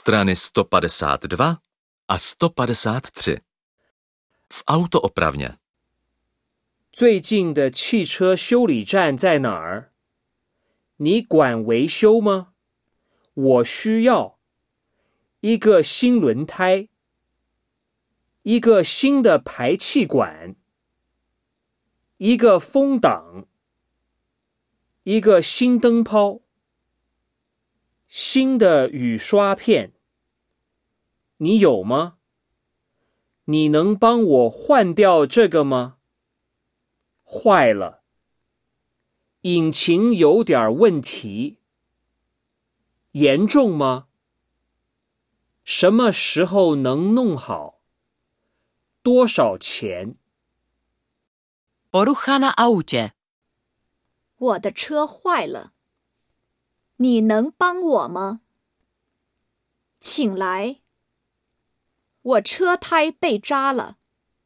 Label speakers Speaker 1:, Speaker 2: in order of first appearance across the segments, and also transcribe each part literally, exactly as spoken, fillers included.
Speaker 1: strany sto padesát dva a sto padesát tři. V autoopravně.
Speaker 2: 最近的汽车修理站在哪儿？你管维修吗？我需要一个新轮胎，一个新的排气管，一个风挡，一个新灯泡，新的雨刷片。你有吗？你能帮我换掉这个吗？坏了，引擎有点问题。严重吗？什么时候能弄好？多少钱？
Speaker 3: Porucha na autě.
Speaker 4: 我的车坏了，你能帮我吗？请来，我车胎被扎了，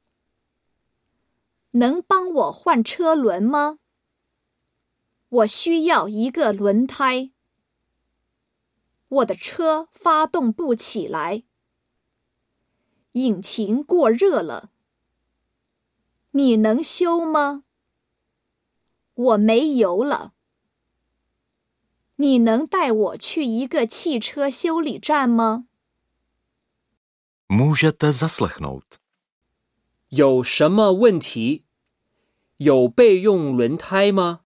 Speaker 4: 能帮我换车轮吗？我需要一个轮胎。我的车发动不起来，引擎过热了，你能修吗？我没油了，你能带我去一个汽车修理站吗？
Speaker 1: Můžete zaslechnout.
Speaker 2: 有什么问题？有备用轮胎吗？